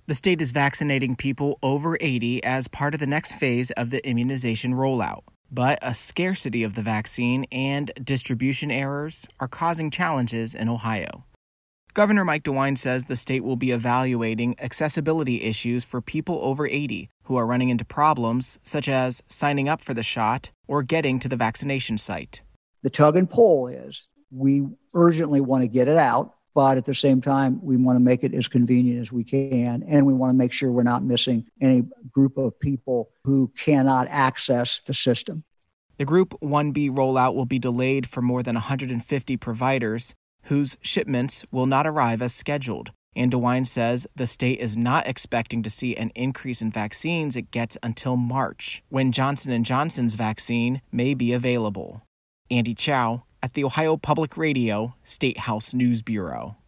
The state is vaccinating people over 80 as part of the next phase of the immunization rollout. But a scarcity of the vaccine and distribution errors are causing challenges in Ohio. Governor Mike DeWine says the state will be evaluating accessibility issues for people over 80 who are running into problems such as signing up for the shot or getting to the vaccination site. The tug and pull is we urgently want to get it out, but at the same time, we want to make it as convenient as we can, and we want to make sure we're not missing any group of people who cannot access the system. The Group 1B rollout will be delayed for more than 150 providers whose shipments will not arrive as scheduled. And DeWine says the state is not expecting to see an increase in vaccines it gets until March, when Johnson & Johnson's vaccine may be available. Andy Chow at the Ohio Public Radio State House News Bureau.